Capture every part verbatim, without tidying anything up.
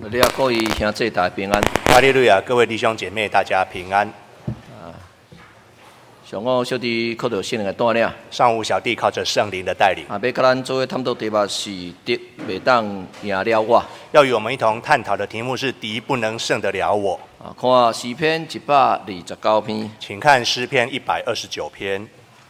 你啊，各位兄弟大家平安。 哈利路亚，各位弟兄姐妹，大家平安。 啊，上午小弟靠着圣灵的带领， 上午小弟靠着圣灵的带领， 啊，要甲咱做伙探讨题目是敌袂当赢了我。 要与我们一同探讨的题目是敌不能胜得了我。 啊，看诗篇一百二十九篇。 请看诗篇一百二十九篇。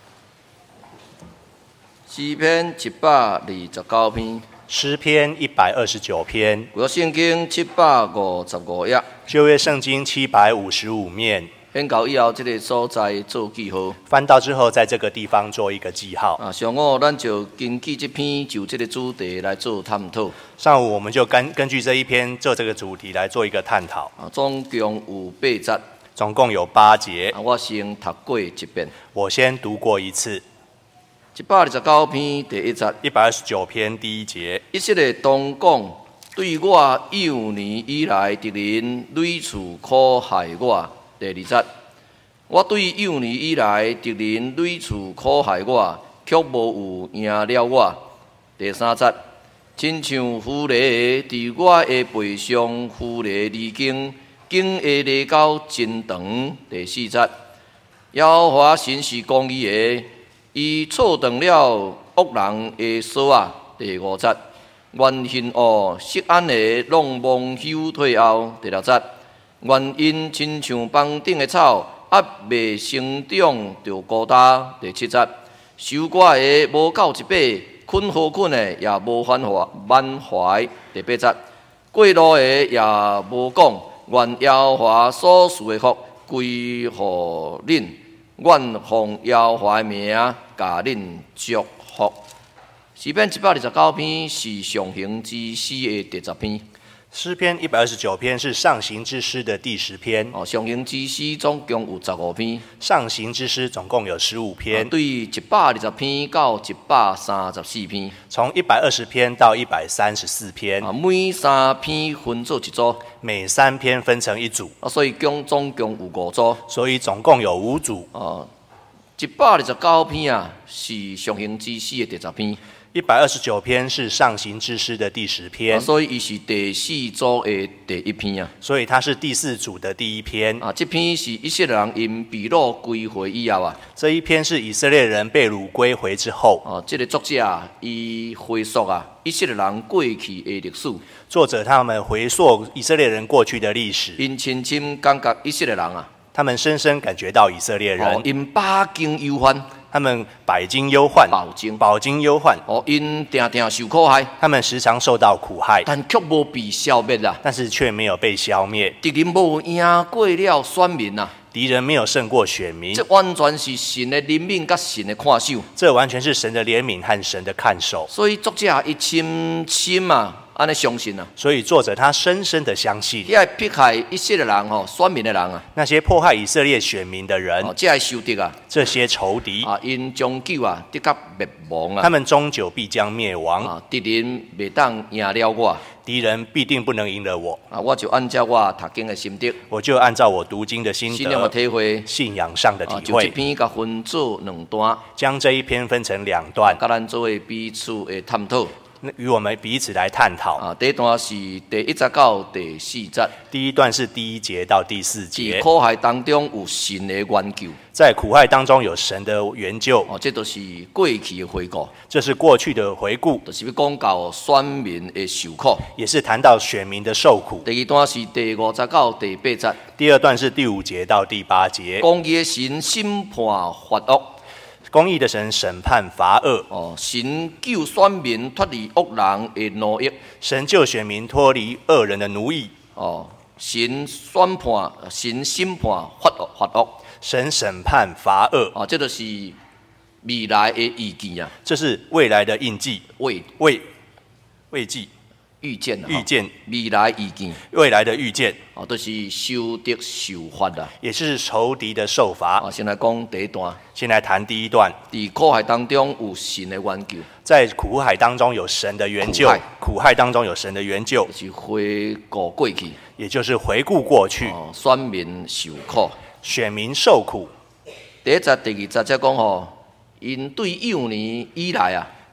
诗篇一百二十九篇。 诗篇一百二十九篇。 旧约圣经七百五十五页。 旧约圣经七百五十五面。 翻到以后，这个所在做记号。 翻到之后，在这个地方做一个记号。 啊，上午咱就根据这篇就这个主题来做探讨。 上午我们就根根据这一篇做这个主题来做一个探讨。 啊，总共有八节。 总共有八节。 啊，我先读过一遍。 我先读过一次。 一百二十九篇第一节。 一百二十九篇第一节。 以色列当讲，对我幼年以来敌人屡次苦害我。第二节，我对幼年以来敌人屡次苦害我，却无有赢了我。第三节，亲像狐狸伫我的背上，狐狸离经，经会犁到真长。第四节，耶和华神是公义的，伊错断了恶人的锁啊。第五节，愿恨恶色安的拢蒙羞退后。第六节，愿因亲像房顶的草，还未生长就孤单。第七节，守寡的无够一百，困好困的也无反怀满怀。第八节，过路的也无讲，愿耶和华所赐的福归乎恁，愿奉耶和华的名甲恁祝福。诗篇一百二十九篇是上行之诗的第十篇。 诗篇一百二十九篇是上行之诗的第十篇。 哦，上行之诗总共有十五篇。 上行之诗总共有十五篇。 啊、对一百二十篇到一百三十四篇。 从一百二十篇到一百三十四篇。 啊，每三篇分做一组。 每三篇分成一组。 啊，所以共总共有五组。 所以总共有五组。 哦，一百二十九篇啊，是上行之诗的第十篇。 一百二十九篇是上行之诗的第十篇。 啊、所以伊是第四组的第一篇啊。 所以它是第四组的第一篇。 啊，这篇是以色列人因被掳归回以后啊。 这一篇是以色列人被掳归回之后。 哦，这个作者啊，伊回溯啊，以色列人过去的历史。 作者他们回溯以色列人过去的历史。 因深深感觉以色列人啊。 他们深深感觉到以色列人。 哦，因百经忧患。 他们百经忧患， 饱经饱经忧患。 哦，因定定受苦害， 他们时常受到苦害， 但却无被消灭啦。 但是却没有被消灭。 敌人无赢过了选民呐， 敌人没有胜过选民。 这完全是神的怜悯甲神的看守。 这完全是神的怜悯和神的看守。 所以作者伊深深啊，安尼相信啊。 所以作者他深深的相信， 遐迫害以色列人吼，选民的人啊， 那些迫害以色列选民的人， 哦，这些仇敌啊， 这些仇敌啊，因终究啊，的确灭亡啊。 他们终究必将灭亡。 啊，敌人袂当赢了我。 敌人必定不能赢了我。 啊，我就按照我读经的心得， 我就按照我读经的心得、 信仰的体会、 信仰上的体会， 啊、就这篇甲分做两段， 将这一篇分成两段， 甲咱作为彼此的探讨。 与我们彼此来探讨。 啊，第一段是第一节到第四节。 第一段是第一节到第四节。 在苦害当中有神的援救。 在苦害当中有神的援救。 哦，这都是过去的回顾。 这是过去的回顾。 就是要讲到选民的受苦。 也是谈到选民的受苦。 第二段是第五节到第八节。 第二段是第五节到第八节。 公义的神审判法恶。 公义的神审判罚恶。 哦，神救选民脱离恶人的奴役。 神救选民脱离恶人的奴役。 哦，神宣判，神审判法恶，法恶。 神审判罚恶。 啊，这就是未来的预见啊。 这是未来的印记。 未未未记。 预见啊。 预见。 未来预见。 未来的预见。 哦，都、就是受敌受罚啊。 也是仇敌的受罚。 啊，先来讲第一段。 先来谈第一段。 在苦海当中有神的援救。 在苦海当中有神的援救。苦海当中有神的援救。 就是回顾过去。 也就是回顾过去。 哦，选民受苦。 选民受苦。 第一节、第二节则讲吼，因对幼年以来啊。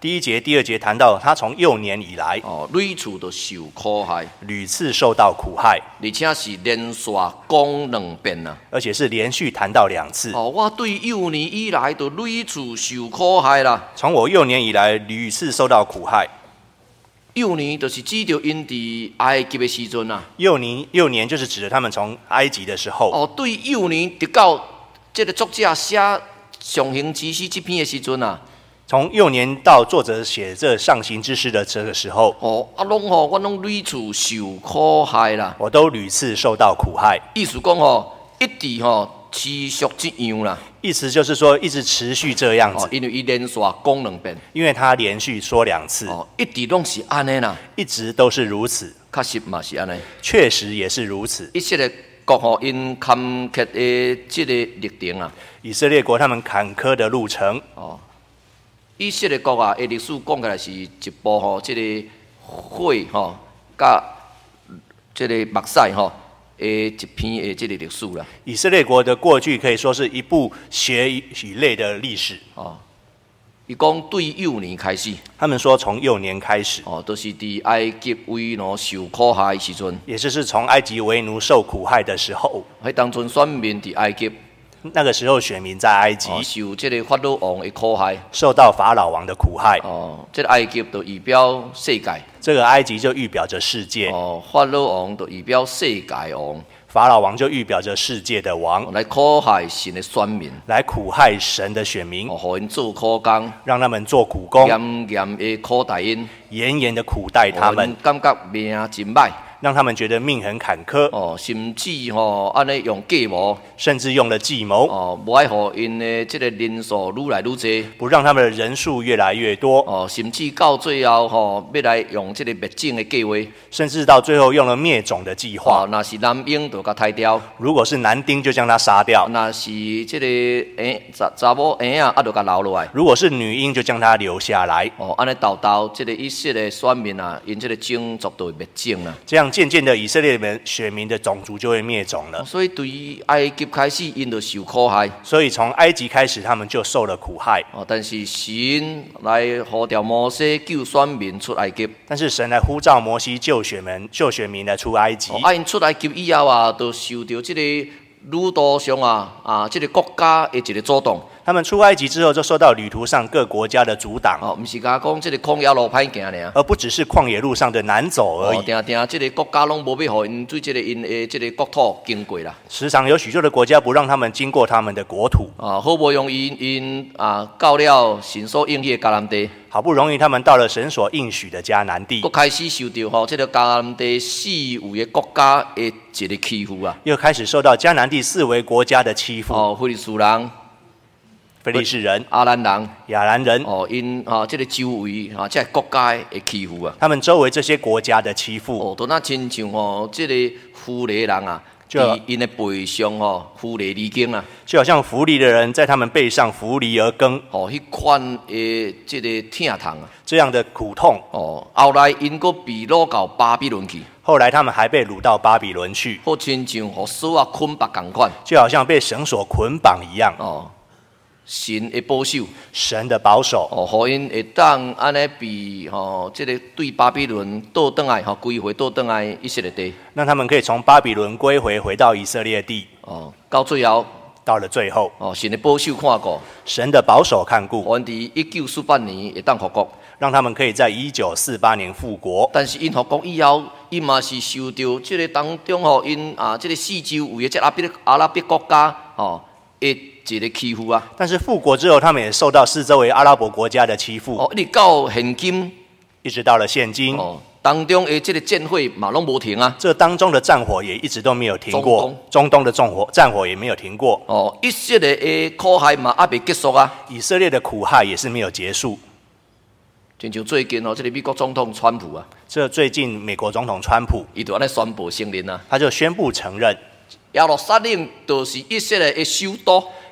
第一节、第二节谈到他从幼年以来， 哦，屡次都受苦害， 屡次受到苦害， 而且是连续讲两遍啊。 而且是连续谈到两次。 哦，我对幼年以来都屡次受苦害啦。 从我幼年以来，屡次受到苦害。 幼年就是指着因伫埃及的时阵啊。 幼年幼年就是指着他们从埃及的时候。 哦，对幼年直到这个作者写《上行之诗》这篇的时阵啊。 从幼年到作者写这上行之诗的这个时候， 哦，啊，拢吼，我拢屡次受苦害啦。 我都屡次受到苦害。 意思讲吼，一直吼持续这样啦。 意思就是说，一直持续这样子。 哦，因为伊连续讲两遍。 因为他连续说两次。 哦，一直拢是安尼啦。 一直都是如此。 确实嘛是安尼。 确实也是如此。 以色列国吼因坎坷的这个历程啊。 以色列国他们坎坷的路程。 哦。以色列国啊，的历史讲起来是一部吼，即个火吼，甲即个目屎吼的一篇的即个历史啦。 以色列国的过去可以说是一部血与泪的历史。 哦，伊讲对幼年开始。 他们说从幼年开始。 哦，都、就是伫埃及为奴受苦害的时阵。 也就是从埃及为奴受苦害的时候。 迄当阵选民伫埃及。 那个时候，选民在埃及、 哦、受这个法老王的苦害， 受到法老王的苦害。 哦，这个埃及就预表世界， 这个埃及就预表着世界。 哦，法老王就预表世界王， 法老王就预表着世界的王， 哦、来苦害神的选民， 来苦害神的选民， 哦，互因做苦工， 让他们做苦工， 严严的苦待因， 严严的苦待他们， 哦、感觉命真歹。 让他们觉得命很坎坷， 哦，甚至吼安尼用计谋， 甚至用了计谋， 哦，无爱互因的这个人数愈来愈多， 不让他们的人数越来越多， 哦，甚至到最后吼要来用这个灭种的计划， 甚至到最后用了灭种的计划。 哦，若是男婴就甲杀掉， 如果是男丁就将他杀掉， 若是这个诶查查某婴啊，啊就甲留落来， 如果是女婴就将他留下来。 哦，安尼豆豆这个以色列选民啊，因这个种族就会灭种啦。 这样渐渐的以色列人选民的种族就会灭种了。 所以对于埃及开始，因就受苦害。 所以从埃及开始，他们就受了苦害。 哦，但是神来呼召摩西救选民出埃及。 但是神来呼召摩西救选民，救选民来出埃及。 哦，啊因出埃及以后啊，就受到这个旅途上啊啊这个国家的一个阻挡。 他们出埃及之后，就受到旅途上各国家的阻挡。 哦，不是甲讲这个旷野路歹行尔， 而不只是旷野路上的难走而已。 哦，定定这个国家拢无要互因对这个因的这个国土经过啦。 时常有许多的国家不让他们经过他们的国土。 啊，好不容易因啊到了神所应许的迦南地。 好不容易他们到了神所应许的迦南地， 又开始受到吼这个迦南地四围的国家的一个欺负啊。 又开始受到迦南地四围国家的欺负。 哦，非利士人。 非利士人、 阿兰人、 亚兰人， 哦，因啊，这个周围啊，这个国家的欺负啊， 他们周围这些国家的欺负， 哦，都那亲像哦，这个弗雷人啊，伫因的背上哦，弗雷离经啊， 就好像扶犁的人在他们背上扶犁而耕， 哦，迄款的这个疼痛啊， 这样的苦痛， 哦，后来因佫被掳到巴比伦去， 后来他们还被掳到巴比伦去， 好亲像互锁啊捆绑共款， 就好像被绳索捆绑一样， 哦。神的保守， 神的保守， 哦，互因会当安尼被吼，这个对巴比伦倒转来，吼归回倒转来以色列地， 让他们可以从巴比伦归回，回到以色列地。 哦，到最后， 到了最后， 哦，神的保守看顾， 神的保守看顾， 阮伫一九四八年会当复国， 让他们可以在一九四八年复国。 但是因复国以后，因嘛是受到这个当中吼，因啊，这个四周围的这阿拉伯阿拉伯国家，哦。一个欺负啊！ 但是复国之后，他们也受到四周围阿拉伯国家的欺负。 哦，一直到现今， 一直到了现今， 哦，当中的这个战火嘛拢无停啊。 这当中的战火也一直都没有停过，中东, 中东的战火战火也没有停过。 哦，以色列的苦害嘛还未结束啊。 以色列的苦害也是没有结束。 就像最近哦，这个美国总统川普啊， 这最近美国总统川普， 伊就安尼宣布承认啊， 他就宣布承认。 耶路撒冷就是以色列的首都，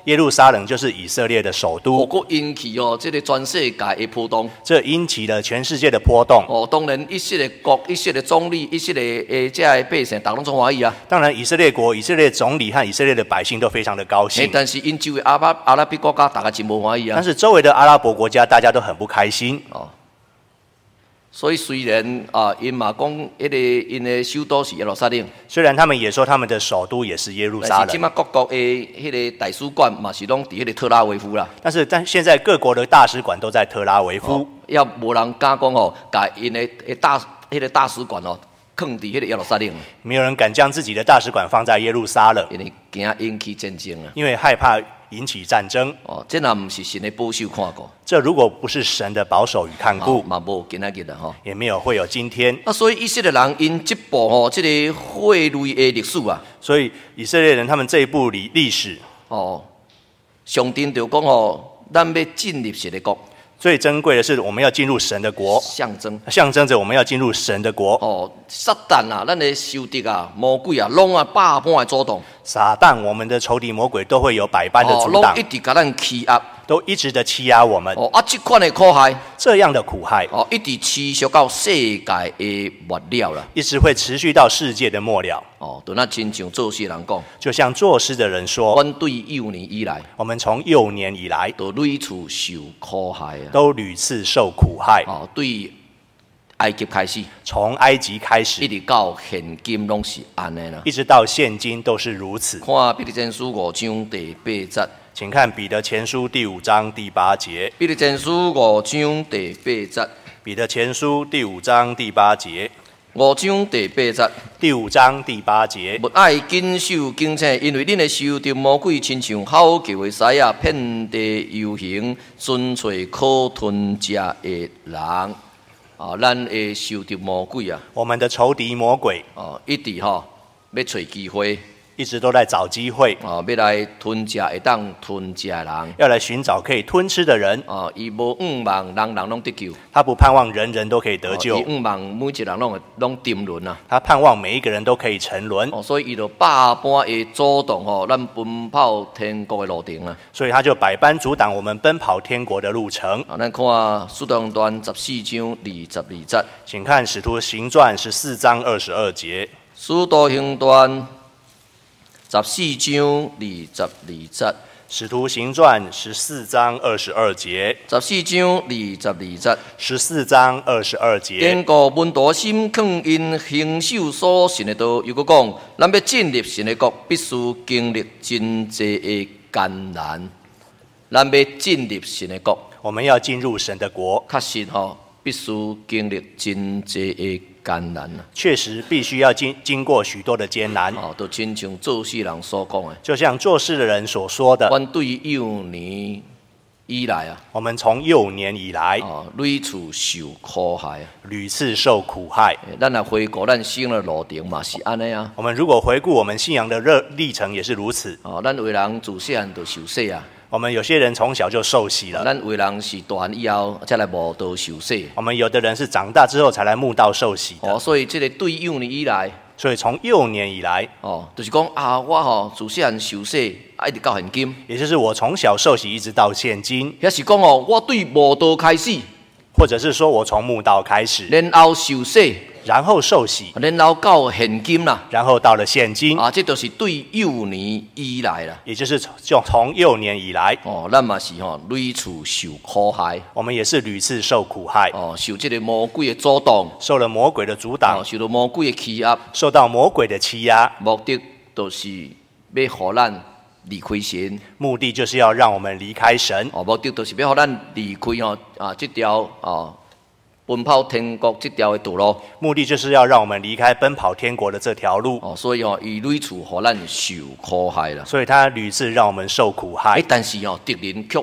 耶路撒冷就是以色列的首都， 个引起哦，这个全世界的波动。 这引起了全世界的波动。 哦，当然一些的国、一些的总理、一些的诶，这些百姓，大拢总欢喜啊。 当然，以色列国、以色列总理和以色列的百姓都非常的高兴。 但是因周围阿拉阿拉伯国家，大家真无欢喜啊。 但是周围的阿拉伯国家，大家都很不开心。 哦。所以虽然啊，因嘛讲，迄个因的首都是耶路撒冷， 虽然他们也说他们的首都也是耶路撒冷， 但是即马各国的迄个大使馆嘛是拢伫迄个特拉维夫啦。 但是但现在各国的大使馆都在特拉维夫， 哦、要无人敢讲哦，把因的大迄个大使馆哦，放伫迄个耶路撒冷。 没有人敢将自己的大使馆放在耶路撒冷， 因为惊引起战争啊。 因为害怕引起战争。 哦，这若毋是神的保守看顾。 这如果不是神的保守与看顾， 嘛无今仔日啦吼， 也没有会有今天。 啊，所以以色列人因这部吼，这个汇类的历史啊， 所以以色列人他们这一部历历史， 哦，上帝就讲吼，咱要进入神的国。 最珍贵的是，我们要进入神的国， 象征象征着我们要进入神的国。 哦，撒旦啊，咱的仇敌啊，魔鬼啊，拢啊百般的阻挡。 撒旦，我们的仇敌魔鬼都会有百般的阻挡， 哦，拢一直甲咱欺压， 都一直的欺压我们。 哦，啊，这款的苦害， 这样的苦害， 哦，一直持续到世界的末了啦， 一直会持续到世界的末了。 哦，就那亲像做事人讲， 就像作诗的人说， 阮对幼年以来， 我们从幼年以来， 都屡次受苦害啊， 都屡次受苦害。 哦，对埃及开始， 从埃及开始， 一直到现今拢是安尼啦， 一直到现今都是如此。 看彼得前书五章第八节， 请看彼得前书第五章第八节。 彼得前书五章第八节， 彼得前书第五章第八节。 五章第八节， 第五章第八节。 勿爱谨守警醒，因为恁的仇敌魔鬼亲像吼叫的狮啊，遍地游行，寻找可吞食的人。啊，咱的仇敌魔鬼啊， 我们的仇敌魔鬼， 哦，一直吼要找机会， 一直都在找机会， 哦，要来吞食会当吞食的人， 要来寻找可以吞吃的人。 哦，伊无仰望人人拢得救， 他不盼望人人都可以得救， 伊仰望每一人拢会拢沉沦啊。 他盼望每一个人都可以沉沦。 哦，所以伊就百般的阻挡吼，咱奔跑天国的路程啊。 所以他就百般阻挡我们奔跑天国的路程。 啊，咱看《使徒行传》十四章二十二节， 请看《使徒行传》十四章二十二节，《 使徒行传》十四章二十二节，《 使徒行传》十四章二十二节， 十四章二十二节， 十四章二十二节。 坚固温度心，抗因行守所信的道。又搁讲，咱要进入神的国，必须经历真济的艰难。咱要进入神的国， 我们要进入神的国， 确实吼，必须经历真济的艰难啊。 确实必须要经经过许多的艰难。 哦，就亲像做事人所讲的， 就像做事的人所说的， 阮对幼年以来啊， 我们从幼年以来， 哦，屡次受苦害啊。 屡次受苦害。 咱来回顾咱生的路程嘛，是安尼啊。 我们如果回顾我们信仰的热历程，也是如此。 哦，咱为人自细汉就受洗啊。 我们有些人从小就受洗了， 咱为人是大汉以后才来慕道受洗。 我们有的人是长大之后才来慕道受洗的。 哦，所以这个对幼年以来， 所以从幼年以来， 哦，就是讲啊，我吼自细汉受洗，啊一直到现今， 也就是我从小受洗一直到现今， 也是讲哦，我对慕道开始， 或者是说我从慕道开始， 然后受洗， 然后受洗， 然后到现今啦， 然后到了现今， 啊，这就是对幼年以来啦。 也就是就从幼年以来， 哦，咱嘛是吼屡次受苦害， 我们也是屡次受苦害， 哦，受这个魔鬼的阻挡， 受了魔鬼的阻挡， 哦，受到魔鬼的欺压， 受到魔鬼的欺压， 目的就是要互咱离开神， 目的就是要让我们离开神， 哦，目的就是要互咱离开吼啊这条啊奔跑天国这条的道路， 目的就是要让我们离开奔跑天国的这条路。 哦，所以吼伊屡次互咱受苦害啦。 所以他屡次让我们受苦害哎，，但是吼敌人却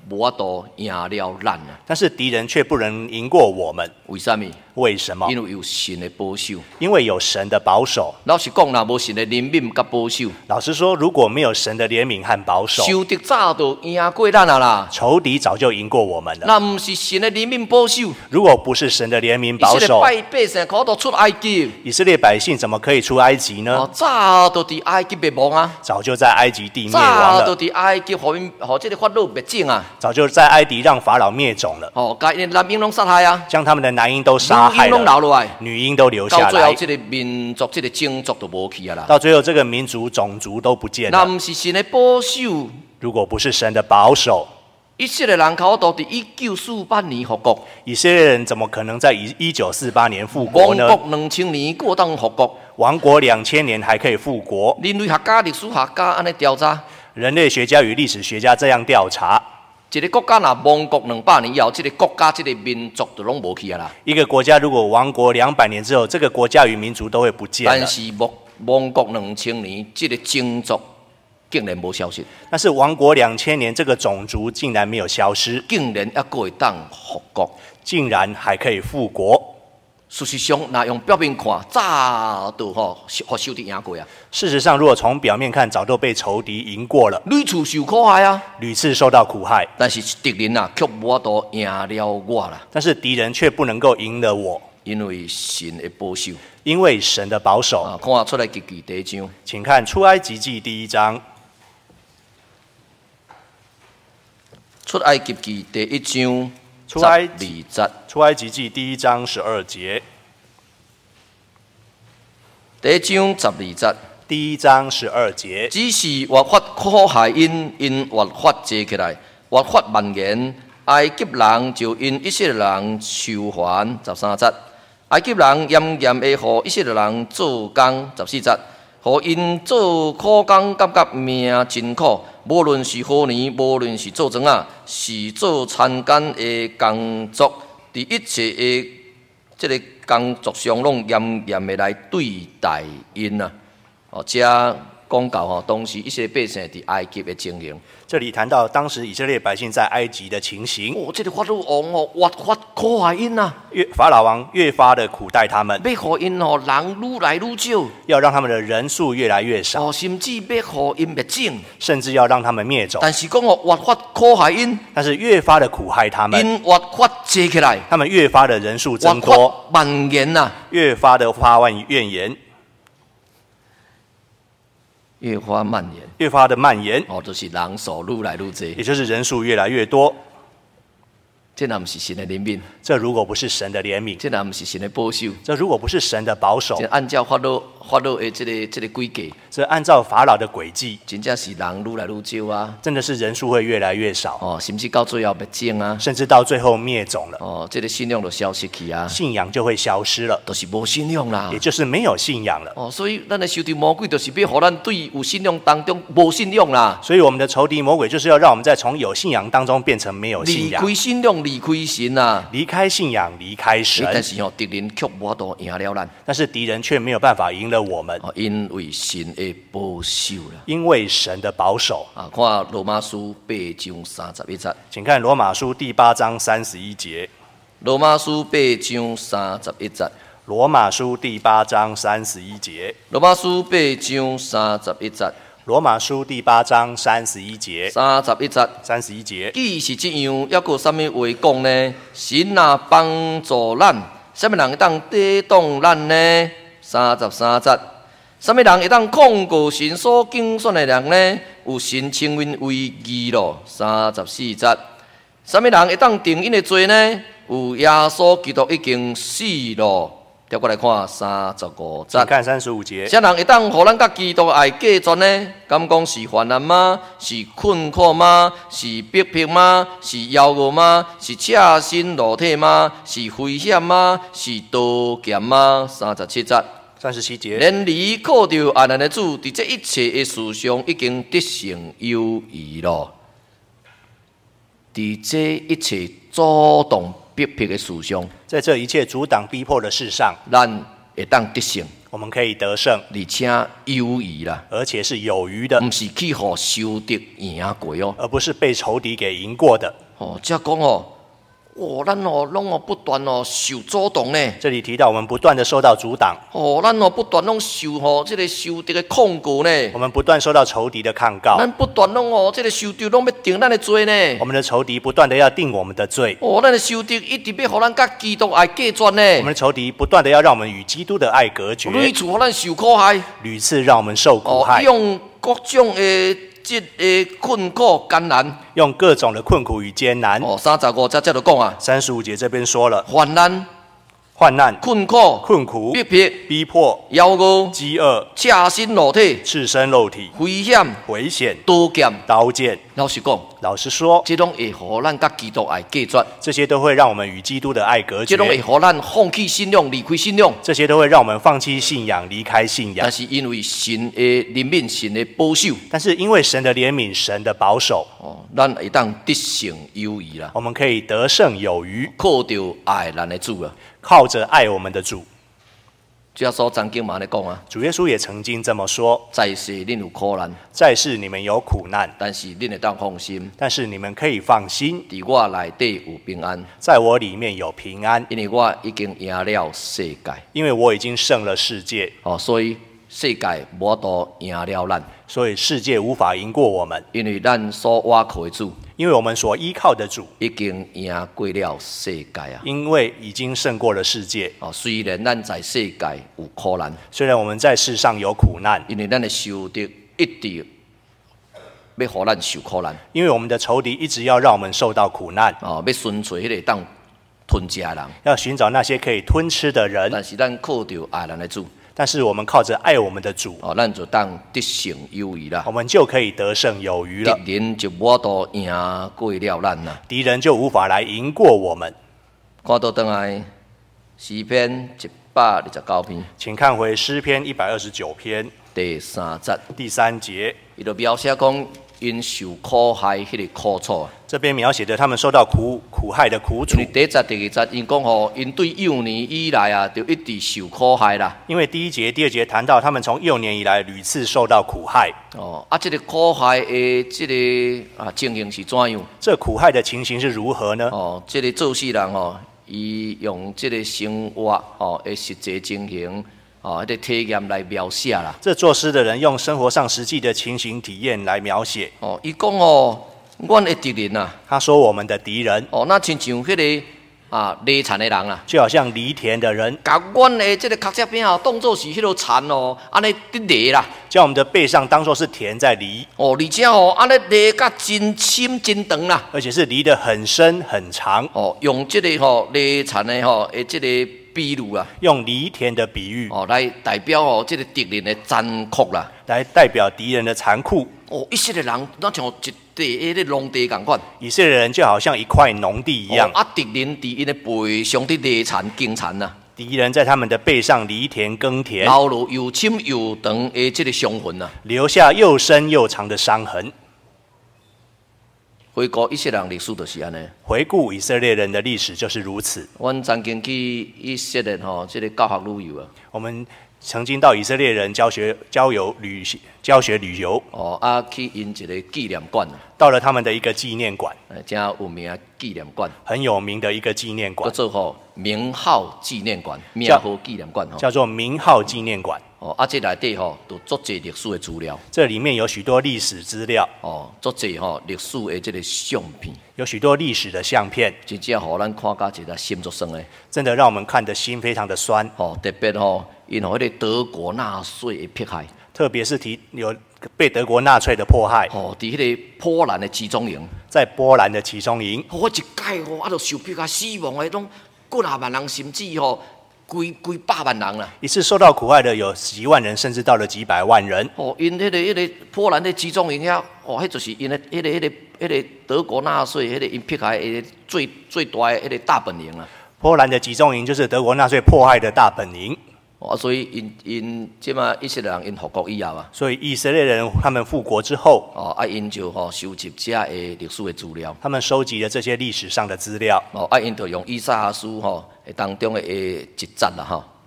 无法度赢了咱啊。 但是敌人却不能赢过我们， 为什么？ 为什么？ 因为有神的保守。 因为有神的保守。 老实讲，若无神的怜悯甲保守， 老实说，如果没有神的怜悯和保守， 仇敌早就赢过咱啊啦。 仇敌早就赢过我们了。 那不是神的怜悯保守， 如果不是神的怜悯保守， 以色列百姓可都出埃及， 以色列百姓怎么可以出埃及呢？ 哦，早就伫埃及灭亡啊， 早就在埃及地灭亡了。 早就伫埃及，互因互这个法老灭种啊。 早就在埃及让法老灭种了。 哦，把因男婴拢杀害啊， 将他们的男婴都杀害女婴拢留落来。 女婴都留下来， 到最后，这个民族、这个种族都无去啊啦。 到最后，这个民族、种族都不见了。 那不是神的保守， 如果不是神的保守， 以色列人口都伫一九四八年复国。 以色列人怎么可能在一九四八年复国呢？ 亡国两千年，过当复国。 亡国两千年还可以复国？ 人类学家、历史学家安尼调查， 人类学家与历史学家这样调查。 一个国家若亡国两百年以后，这个国家、这个民族就拢无去啊啦。 一个国家如果亡国两百年之后，这个国家与民族都会不见了。 但是亡亡国两千年，这个种族竟然无消失。 但是亡国两千年，这个种族竟然没有消失， 竟然还会当复国， 竟然还可以复国。 事实上，若用表面看，早就吼互仇敌赢过啊。 事实上，如果从表面看，早就被仇敌赢过了， 屡次受苦害啊， 屡次受到苦害。 但是敌人啊，却无法度赢了我啦。 但是敌人却不能够赢了我， 因为神的保守， 因为神的保守。 啊，看出来记记第一章， 请看出埃及记第一章。 出埃及记第一章。 出埃及二节， 出埃及记第一章十二节， 第一章十二节， 第一章十二节， 只是越发苦害因，因越发坐起来，越发蔓延。埃及人就因以色列人受还。十三节，埃及人严严的互以色列人做工。十四节，互因做苦工，感觉命真苦。无论是好年，无论是做庄啊，是做田间的工作，伫一切的这个工作上，拢严严的来对待因啊。哦，这讲到吼，当时一些百姓伫埃及的情形。 这里谈到当时以色列百姓在埃及的情形。 哦，这个法老王哦，越发苦害因啊， 越法老王越发的苦待他们， 要互因哦人愈来愈少， 要让他们的人数越来越少， 哦，甚至要互因灭种， 甚至要让他们灭种。 但是讲哦，越发苦害因， 但是越发的苦害他们， 因越发坐起来， 他们越发的人数增越多， 发蔓延呐， 越发的发万怨言。 越发蔓延， 越发的蔓延， 哦，就是人数愈来愈多， 也就是人数越来越多。 这若不是神的怜悯， 这如果不是神的怜悯， 这若不是神的保守， 这如果不是神的保守， 这按照法老法老的这个这个规矩， 这按照法老的轨迹， 真正是人愈来愈少啊。 真的是人数会越来越少， 哦，甚至到最后灭种啊， 甚至到最后灭种了。 哦，这个信仰就消失去啊， 信仰就会消失了， 就是无信仰啦， 也就是没有信仰了。 哦，所以咱的仇敌魔鬼就是要互咱对有信仰当中无信仰啦。 所以我们的仇敌魔鬼就是要让我们在从有信仰当中变成没有信仰， 离开信仰，离开神啊。 离开信仰，离开神。 但是哦，敌人却无法度赢了咱。 但是敌人却没有办法赢了我们， 哦，因为神的保守啦。 因为神的保守。 啊，看罗马书八章三十一节。 请看罗马书第八章三十一节。 罗马书八章三十一节。 罗马书第八章三十一节。 罗马书八章三十一节。 罗马书第八章三十一节。 三十一节。 三十一节。 既是这样，还有啥物话讲呢？神若帮助咱，啥物人会当抵挡咱呢？三十三节。啥物人会当控告神所竞选的人呢？有神称因为义咯。三十四节。啥物人会当定因的罪呢？有耶稣基督已经死咯。调过来看三十五节。 请看三十五节。 啥人会当互咱甲基督爱隔绝呢？敢讲是患难吗？是困苦吗？是逼迫吗？是夭餓吗？是赤身裸體嗎？是危險嗎？是刀劍嗎？三十七節。 三十七节。 連你靠着愛咱的主，伫這一切的事上已經得勝有餘咯。伫這一切阻擋逼迫的事上， 在这一切阻挡逼迫的事上， 咱會當得勝。 我们可以得胜， 而且有余啦， 而且是有余的， 唔是去互仇敌赢过哦。 而不是被仇敌给赢过的。 哦，即讲哦，哦，咱哦拢哦不断哦受阻挡呢。 这里提到我们不断的受到阻挡， 哦，咱哦不断拢受吼即个仇敌的控告呢。 我们不断受到仇敌的抗告， 咱不断拢哦，即个仇敌拢要定咱的罪呢。 我们的仇敌不断的要定我们的罪， 哦，咱的仇敌一直要互咱甲基督爱隔绝呢。 我们的仇敌不断的要让我们与基督的爱隔绝， 屡次互咱受苦害， 屡次让我们受苦哦， 害， 用各种的即个困苦艰难。 用各种的困苦与艰难。 哦，三十五节这就讲啊， 三十五节这边说了， 患难、 患难、 困苦、 困苦、 逼迫、 逼迫、 妖恶、 饥饿、 赤身裸体、 赤身肉体、 危险、 危险、 刀剑。 刀剑。 老实讲， 老实说， 这拢会互咱甲基督爱隔绝， 这些都会让我们与基督的爱隔绝这，拢会互咱放弃信仰、离开信仰。 这些都会让我们放弃信仰，离开信仰但。是因为神的怜悯、神的保守， 但是因为神的怜悯、神的保守， 哦，咱会当得胜有余啦。 我们可以得胜有余， 靠着爱咱的主啊！ 靠着爱我们的主。 这样说曾经嘛咧讲啊， 主耶稣也曾经这么说： 在世恁有苦难， 在世你们有苦难， 但是恁会当放心， 但是你们可以放心， 伫我内底有平安， 在我里面有平安， 因为我已经赢了世界。 因为我已经胜了世界， 哦，所以世界无都赢了咱， 所以世界无法赢过我们， 因为咱所倚靠的主因为我们所依靠的主已经赢过了世界啊！ 因为已经胜过了世界。 哦，虽然咱在世界有苦难， 虽然我们在世上有苦难， 因为咱的仇敌一直要互咱受苦难， 因为我们的仇敌一直要让我们受到苦难， 哦，要寻找迄个当吞食的人， 要寻找那些可以吞吃的人， 但是咱靠着爱咱的主， 但是我们靠着爱我们的主， 哦，咱就当得胜有余啦我。们就可以得胜有余了， 敌人就无都赢过了咱啦。 敌人就无法来赢过我们。 看到倒来诗篇一百二十九篇请看回诗篇一百二十九篇第三节， 第三节， 伊就描写讲因受苦害迄个苦楚啊。 这边描写着他们受到苦苦害的苦楚因为。第一节、第二节，因讲吼，因对幼年以来啊，就一直受苦害啦。 因为第一节、第二节谈到他们从幼年以来屡次受到苦害， 哦，啊，这个苦害的这个啊情形是怎样？ 这苦害的情形是如何呢？ 哦，这个做事人吼，伊用这个生活哦的实际情形哦，迄个体验来描写啦。 这作诗的人用生活上实际的情形体验来描写。 哦，伊讲哦，阮的敌人啊， 他说我们的敌人哦，那亲像迄个啊犁田的人啊。 就好像犁田的人， 甲阮的这个脚趾边啊，当做是迄落田哦，安尼伫犁啦。 将我们的背上当作是田在犁， 哦，而且哦，安尼犁甲真深真长啦。 而且是犁得很深很长， 哦，用这个吼犁田的吼的这个比喻啊， 用犁田的比喻哦来代表哦这个敌人的残酷啦。 来代表敌人的残酷。 哦，以色列人那像一地迄个农地共款， 以色列人就好像一块农地一样， 哦、啊，敌人伫因的背上伫犁田耕田呐， 敌人在他们的背上犁田耕田， 留落又深又长的这个伤痕呐。 留下又深又长的伤痕。 回顾以色列人历史就是安尼。 回顾以色列人的历史就是如此。 阮曾经去以色列吼，这个教学旅游啊。 我们曾经到以色列人教学、郊游、旅行、教学旅游， 哦，啊，去因一个纪念馆啊， 到了他们的一个纪念馆， 诶，真有名的纪念馆， 很有名的一个纪念叫馆， 做吼名号纪念馆、名号纪念馆吼。 叫做明浩纪念馆。 哦，啊，这内底吼，都足侪历史的资料。 这里面有许多历史资料， 哦，足侪吼历史的这个相片， 有许多历史的相片， 真正互咱看甲一个心足酸的。 真的让我们看得心非常的酸。 哦，特别吼，因吼迄个德国纳粹的迫害。 特别是提有被德国纳粹的迫害， 哦，伫迄个波兰的集中营， 在波兰的集中营， 我一届吼，啊，就受迫害死亡的拢几啊万人，甚至吼几几百万人啦。 一次受到苦害的有几万人，甚至到了几百万人。 哦，因迄、那个迄、那个波兰的集中营遐，哦，迄就是因的迄、那个迄、那个迄、那个德国纳粹迄个因迫害的最最大的迄个大本营啊。 波兰的集中营就是德国纳粹迫害的大本营。 哦，所以因因即马以色列人因复国以后啊， 所以以色列人他们复国之后， 哦啊因就吼收集这的历史的资料， 他们收集了这些历史上的资料， 哦啊因就用以赛亚书吼当中的一节啦吼，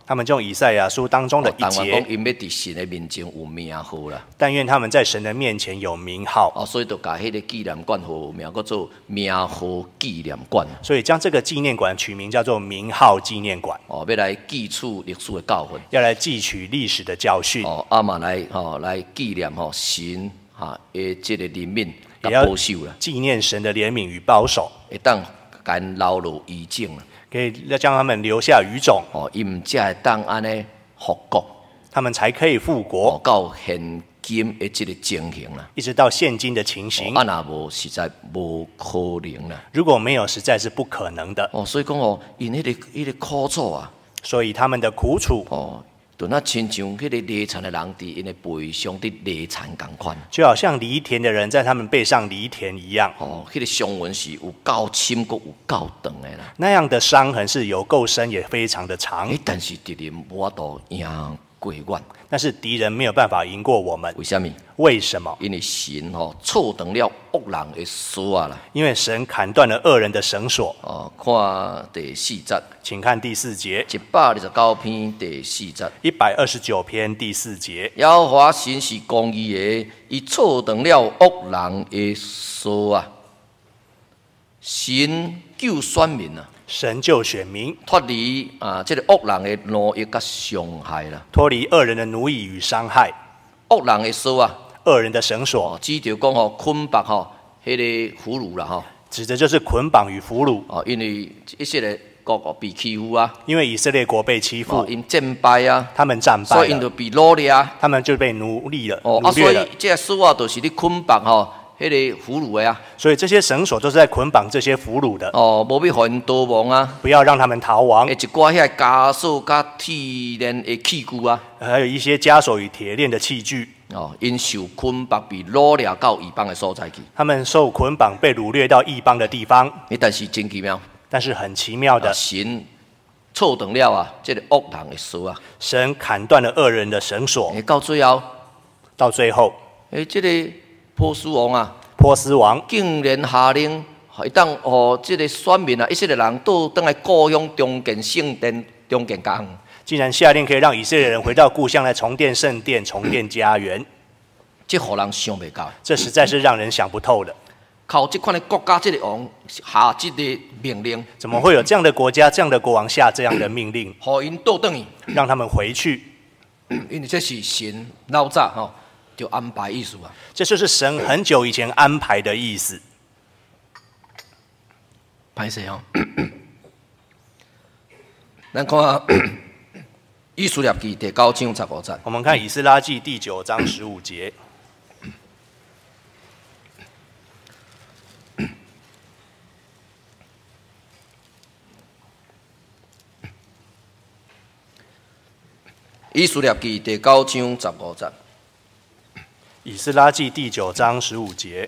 他们用以赛亚书当中的一但愿节， 讲因要伫神的面前有名号啦。 但愿他们在神的面前有名号。 哦，所以就把迄个纪念馆号名叫做名号纪念馆。 所以将这个纪念馆取名叫做名号纪念馆。 哦，要来记取历史的教训。 要来汲取历史的教训。 哦，啊嘛来吼、哦、来纪念吼、哦、神哈的这个怜悯甲也要保守啦， 纪念神的怜悯与保守， 会当甲因留落遗种啦。 可以将他们留下余种， 哦，因才会当安尼复国， 他们才可以复哦国， 到现今的这个情形啦。 一直到现今的情形。 啊，若无实在无可能啦。 如果没有，实在是不可能的。 哦，所以讲哦，因迄、那个迄、那个苦楚啊， 所以他们的苦楚， 哦，就那亲像迄个犁田的人伫因的背上伫犁田共款。 就好像犁田的人在他们背上犁田一样。 哦，迄、那个伤痕是有够深，阁有够长的啦。 那样的伤痕是有够深，也非常的长。 诶，但是敌人无法度赢过阮， 但是敌人没有办法赢过我们。 为什么？ 为什么？ 因为神吼错断了恶人的锁啊啦。 因为神砍断了恶人的绳索。 哦，看第四节， 请看第四节， 一百二十九篇第四节。 一百二十九篇第四节。 耶和华神是公义的，伊错断了恶人的锁啊。神救选民啊， 神救选民， 脱离啊这个恶人的奴役甲伤害啦。 脱离恶人的奴役与伤害。 恶人的锁啊， 恶人的绳索， 哦，指着讲吼捆绑吼，迄个俘虏啦吼。 指的就是捆绑与俘虏。 哦，因为一些个国国被欺负啊， 因为以色列国被欺负， 哦，因战败啊， 他们战败了， 所以因就被掳掠啊。 他们就被奴隶了， 哦，啊，所以奴掠了。 这个锁啊，就是你捆绑吼，迄个俘虏的啊。 所以这些绳索都是在捆绑这些俘虏的， 哦，无要互因逃亡啊。 不要让他们逃亡诶，。一寡遐枷锁甲铁链的器具啊。 还有一些枷锁与铁链的器具， 哦，因受捆绑被掳掠到异邦的所在去。 他们受捆绑被掳掠到异邦的地方。 诶，但是真奇妙， 但是很奇妙的， 啊，神错断了啊，这个恶人的锁啊。 神砍断了恶人的绳索， 诶，到最后， 到最后， 诶，这个波斯王啊， 波斯王竟然下令，会当互这个选民啊，一些个人倒转来故乡重建圣殿、重建家园。 竟然下令可以让以色列人回到故乡来重建圣殿、重建家园， 这互人想袂到， 这实在是让人想不透的。 靠这款的国家，这个王下这个命令， 怎么会有这样的国家、这样的国王下这样的命令， 互因倒转去？ 让他们回去？ 因为这是神老早吼就安排意思啊。 这就是神很久以前安排的意思。 歹势吼，咱看以斯列记第九章十五节。 我们看以斯拉记第九章十五节。 以斯列记第九章十五节。 以斯拉记第九章十五节。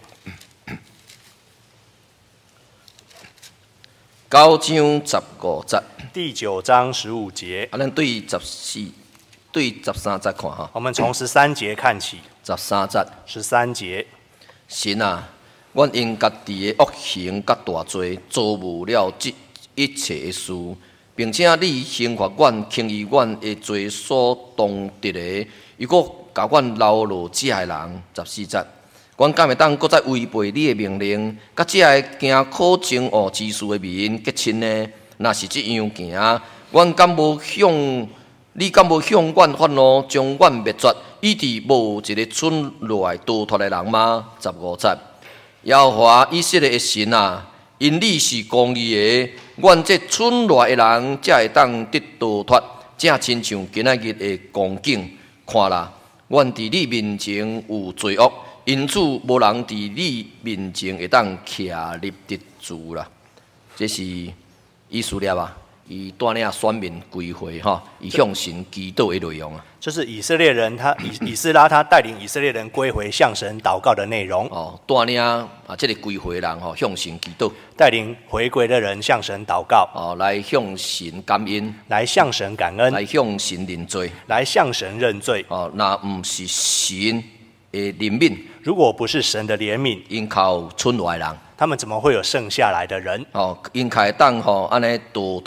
九章十五节。 第九章十五节。 啊，咱对十四、对十三节看哈。 我们从十三节看起。 十三节。 十三节。 神啊，阮因家己的恶行甲大罪，遭遇了这一切的事，并且你刑罚阮，轻于阮的罪所当得的，又搁甲阮留落这的人。十四节，阮敢会当搁再违背你的命令，甲这个行可憎恶之事的民结亲呢？若是这样行，阮敢无向你敢无向阮发怒，将阮灭绝，以致无一个村内逃脱的人吗？十五节，耶和华以色列的神啊，因你是公义的，阮这村内的人才会当得逃脱，正亲像今仔日的光景。看啦，阮伫你面前有罪恶，因此无人伫你面前会当徛立得住啦。这是以斯列啊，伊带领选民归回哈，伊向神祈祷的内容啊。 这是以色列人他以以斯拉他带领以色列人归回向神祷告的内容。 哦，带领啊，这个归回的人吼向神祈祷， 带领回归的人向神祷告， 哦，来向神感恩， 来向神感恩， 来向神认罪， 来向神认罪。 哦，那毋是神的怜悯， 如果不是神的怜悯， 因靠村外人， 他们怎么会有剩下来的人？ 哦，因开当吼安尼逃脱。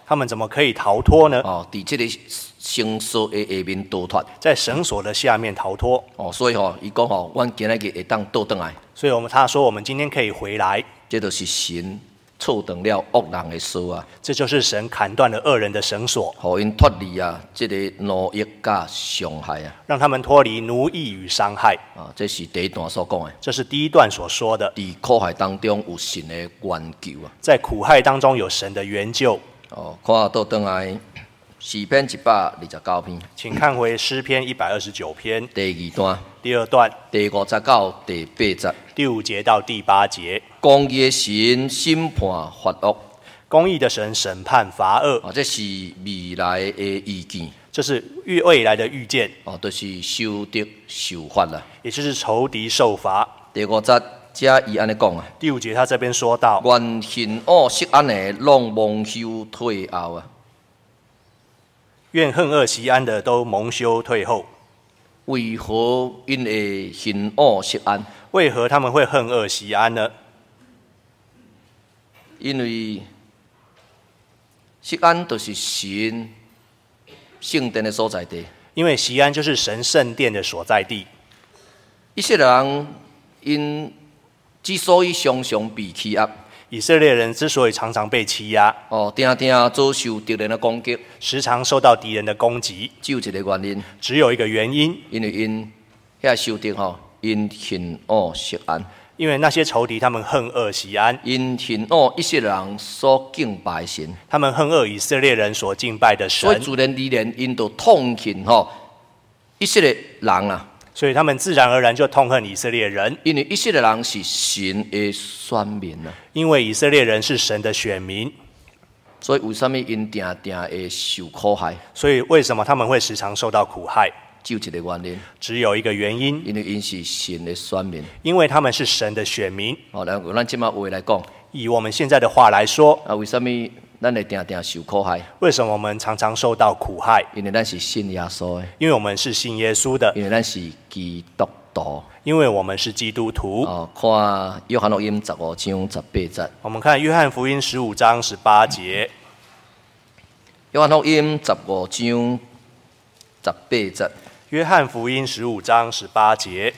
他们怎么可以逃脱呢？ 哦，伫这个绳索的下面逃脱。 在绳索的下面逃脱。 哦，所以吼、哦，伊讲吼，阮今日会当倒转来。 所以我们他说我们今天可以回来， 这就是神错断了恶人的锁啊！ 这就是神砍断了恶人的绳索， 互因脱离啊，这个奴役甲伤害啊！ 让他们脱离奴役与伤害。 啊，这是第一段所讲的。 这是第一段所说的。 伫苦海当中有神的援救啊！ 在苦害当中有神的援救。 哦，看倒转来诗篇一百二十九篇， 请看回诗篇一百二十九篇第二段， 第二段第五节到第八节， 第五节到第八节。 公义的神审判法恶， 公义的神审判罚恶。 啊，这是未来的意见。 这是预未来的预见。 哦，就是受敌受罚啦， 也就是仇敌受罚。 第五节。这伊安尼讲啊， 第五节他这边说到， 愿恨恶惜安的，拢蒙羞退后啊。 愿恨恶惜安的都蒙羞退后。 为何因会恨恶惜安？ 为何他们会恨恶惜安呢？ 因为惜安就是神圣殿的所在地。 因为锡安就是神圣殿的所在地。 以色列人因之所以常常被欺压， 以色列人之所以常常被欺压， 哦，定定遭受敌人的攻击， 时常受到敌人的攻击， 只有一个原因， 只有一个原因， 因为因遐受敌吼，因恨恶惜安， 因为那些仇敌他们恨恶锡安， 因恨恶以色列人所敬拜的神， 他们恨恶以色列人所敬拜的神， 所以自然而然因就痛恨吼以色列人啊。 所以他们自然而然就痛恨以色列人， 因为以色列人是神的选民啊。 因为以色列人是神的选民， 所以为什么因定定会受苦害？ 所以为什么他们会时常受到苦害？ 只有一个原因， 只有一个原因， 因为因是神的选民。 因为他们是神的选民。 哦，来用咱即马话来讲， 以我们现在的话来说， 啊，为什么咱会定定受苦害？ 为什么我们常常受到苦害？ 因为咱是信耶稣的， 因为我们是信耶稣的， 因为咱是基督徒。 因为我们是基督徒。 哦，看约翰福音十五章十八节。 我们看约翰福音十五章十八节。 约翰福音十五章十八节。 约翰福音十五章十八节。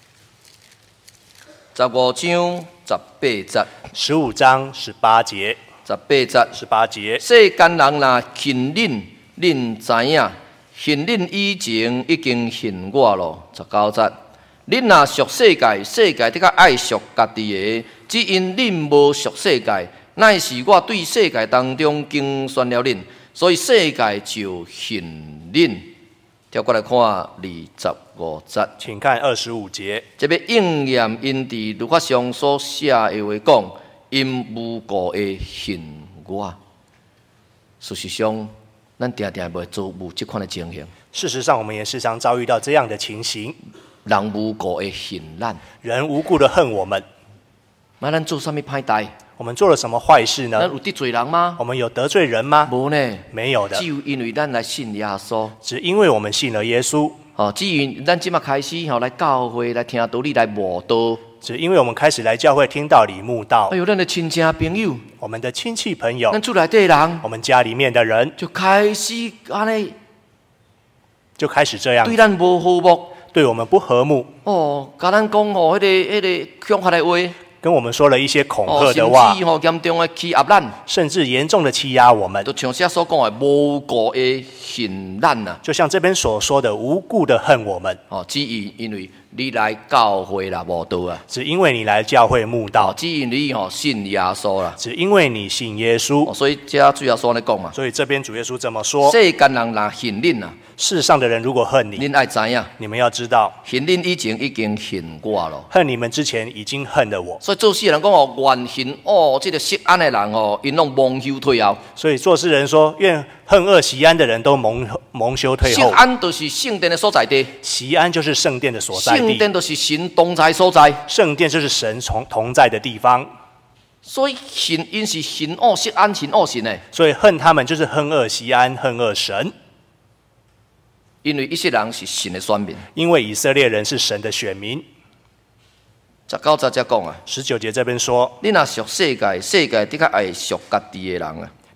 十五章十八节。 十五章十八节。 十八节。 十八节。 世间人若恨恁，恁知影；恨恁以前已经恨我咯。十九节。恁若属世界，世界得较爱属家己的；只因恁无属世界，乃是我对世界当中经宣了恁，所以世界就恨恁。跳过来看二十五节， 请看二十五节。 这要应验因伫律法上所写的话讲，因无故的恨我。事实上，咱定定袂遭遇这款的情形。 事实上，我们也时常遭遇到这样的情形。 人无故的恨咱， 人无故的恨我们。 那咱做啥物歹代？ 我们做了什么坏事呢？ 咱有得罪人吗？ 我们有得罪人吗？ 无呢， 没有的。 只有因为咱来信耶稣， 只因为我们信了耶稣。 哦，只因咱即马开始吼来教会来听道理来悟道。 只因为我们开始来教会听道理慕道。 哎呦，咱的亲戚朋友， 我们的亲戚朋友， 咱厝内底人， 我们家里面的人， 就开始安尼， 就开始这样， 对咱无和睦， 对我们不和睦。 哦，甲咱讲吼，迄个迄个恐吓的话。 跟我们说了一些恐吓的哦、 话， 甚至吼严重的欺压咱， 甚至严重的欺压我们， 就像这所讲的无故的恨咱呐， 就像这边所说的无故的恨我们。 哦，只因因为你来教会啦，无道啊， 只因为你来教会慕道， 哦，只因你吼信耶稣啦， 只因为你信耶稣， 哦、所以这主要说来讲嘛， 所以这边主耶稣这么说： 世间人若恨恁呐， 世上的人如果恨你， 恁爱知影， 你们要知道， 恨恁以前已经恨我咯， 恨你们之前已经恨了我。 所以做事人讲哦，怨恨哦，这个惜安的人哦，因拢蒙羞退后。 所以做事人说，愿恨恶锡安的人都蒙蒙羞退后。 锡安就是圣殿的所在地， 锡安就是圣殿的所在地， 圣殿就是神同在所在， 圣殿就是神同同在的地方。 所以恨因是恨恶锡安，恨恶神的。 所以恨他们就是恨恶锡安，恨恶神。 因为以色列人是神的选民， 因为以色列人是神的选民。 十九节才讲啊， 十九节这边说： 你若属世界，世界的确爱属家己的人啊。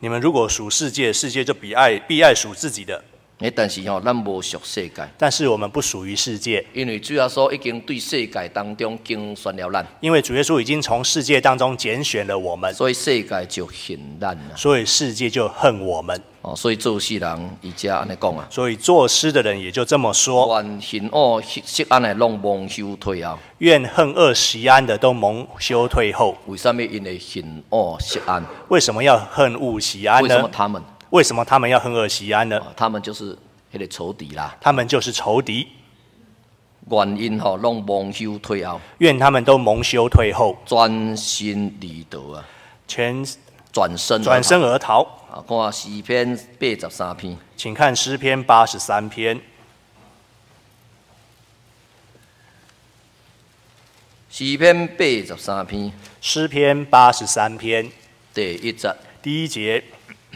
你们如果属世界，世界就必爱必爱属自己的。 诶，但是吼、咱无属世界， 但是我们不属于世界， 因为主耶稣已经对世界当中竞选了咱， 因为主耶稣已经从世界当中拣选了我们， 所以世界就恨咱啦。 所以世界就恨我们。 哦，所以做事人伊才安尼讲啊。 所以作诗的人也就这么说： 愿恨恶惜安的拢蒙羞退后。 愿恨恶习安的都蒙羞退后。 为什么因会恨恶惜安？ 为什么要恨恶习安为什么呢？ 他们？ 为什么他们要恨恶习安呢？ 哦他们就是迄个仇敌啦。 他们就是仇敌。 愿因吼拢蒙羞退后， 愿他们都蒙羞退后， 专心离道啊， 全转身转身而逃。 啊，看诗篇八十三篇。 请看诗篇八十三篇。 诗篇八十三篇诗篇八十三篇第一节。 第一节。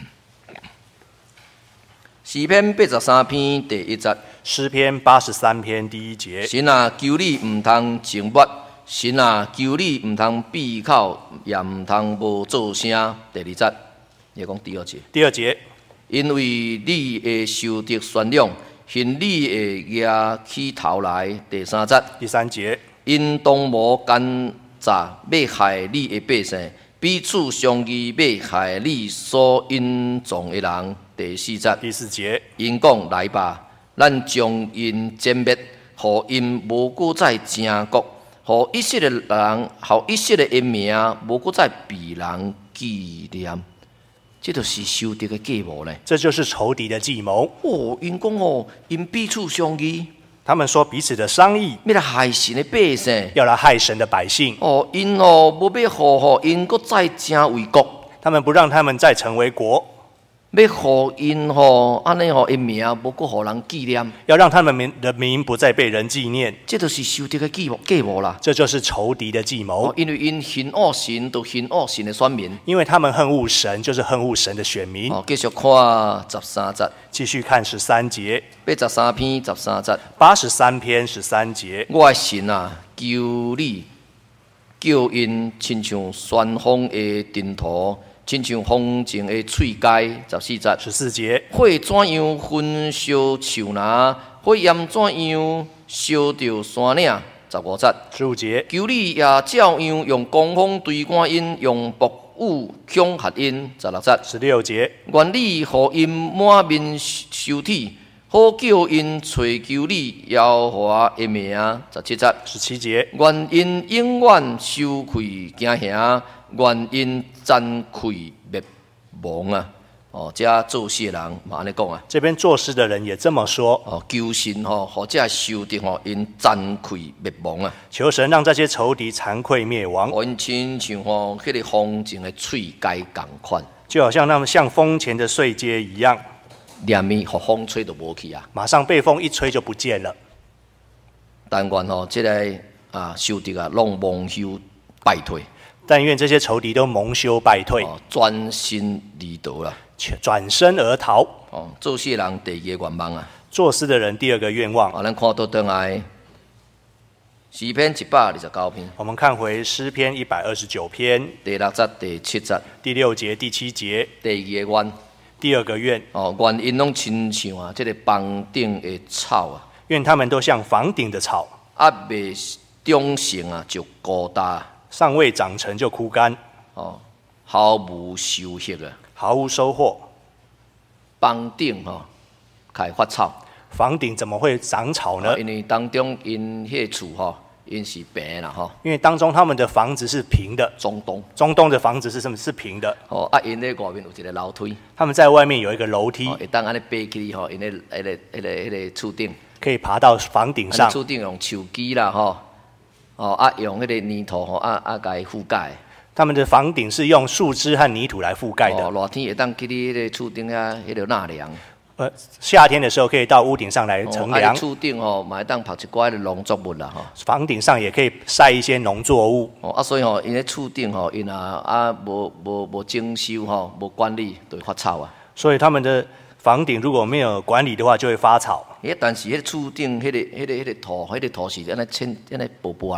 诗篇八十三篇第一节。 诗篇八十三篇第一节。 神啊，求你毋通静默，神啊，求你毋通闭口，也毋通无作声。第二节，也讲第二节。 第二节。 因为你会受得宣扬，恨你会举起头来。第三节。 第三节。 因当无奸诈要害你的百姓，彼此相依要害你所隐藏的人。第四节。 第四节。 因讲来吧，咱将因歼灭，互因无搁再争国，互一切的人，互一切的因名无搁再被人纪念。这就是仇敌的计谋呢。 这就是仇敌的计谋。 哦，因讲哦，因彼此相依。 他们说彼此的商议， 要来害神的百姓， 要来害神的百姓。 哦，因哦无要互吼因搁再争为国， 他们不让他们再成为国， 要互因吼安尼吼因名无搁互人纪念， 要让他们的名不再被人纪念。 这就是仇敌的计谋计谋啦。 这就是仇敌的计谋。 哦，因为因恨恶神，就恨恶神的选民。 因为他们恨恶神，就是恨恶神的选民。 哦，继续看十三节。 继续看十三节。 八十三篇十三节。 八十三篇十三节。 我的神啊，求你叫因亲像旋风的尘土，亲像风静的喙阶。十四节。 十四节。 火怎样焚烧树林，火焰怎样烧着山岭。十五节。 十五节。 求你也照样用狂风追赶因，用暴雨恐吓因。十六节。 十六节。 愿你互因满面羞耻，好叫因找求你耶和华的名。十七节。 十七节。 愿因永远羞愧惊吓，愿因惭愧灭亡啊！哦，这做事的人嘛安尼讲啊。 这边作诗的人也这么说。 哦，求神吼，或者受敌吼，因惭愧灭亡啊！ 求神让这些仇敌惭愧灭亡。 哦，因亲像吼，迄个风景的喙阶共款， 就好像他们像风前的碎阶一样， 连面互风吹都无去啊！ 马上被风一吹就不见了。 但愿吼，这个啊仇敌啊，拢蒙羞败退。 但愿这些仇敌都蒙羞败退， 哦，专心离道啦， 转身而逃。 哦，做事人第二个愿望啊， 作诗的人第二个愿望。 啊，咱看倒转来，诗篇一百二十九篇。 我们看回诗篇一百二十九篇第六节、第七节、 第六节、第七节。 第二个愿。 第二个愿。 哦，愿因拢亲像啊，这个房顶的草啊， 愿他们都像房顶的草， 啊未长成啊就枯焦。 尚未长成就枯干， 哦，毫无收获啊， 毫无收获。 房顶吼开发草， 房顶怎么会长草呢？ 因为当中因迄个厝吼，因是平啦吼。 因为当中他们的房子是平的， 中东， 中东的房子是什么？是平的。 哦，啊，因咧外面有一个楼梯， 他们在外面有一个楼梯， 会当安尼爬起吼，因咧迄个迄个迄个厝顶， 可以爬到房顶上。 厝顶用树枝啦吼。哦啊，用迄个泥土吼，啊啊，甲伊覆盖。 他们的房顶是用树枝和泥土来覆盖的。 哦，热天会当去你迄个厝顶啊，迄个纳凉。 呃，夏天的时候可以到屋顶上来乘凉。 哦，啊，厝顶吼，嘛会当拍一寡的农作物啦吼。 房顶上也可以晒一些农作物。 哦啊，所以吼，因咧厝顶吼，因啊啊无无无征收吼，无管理，就会发臭啊。 所以他们的房顶如果没有管理的话，就会发草。 诶，但是迄个厝顶，迄个、迄个、迄个土，迄个土是安尼浅、安尼薄薄啦。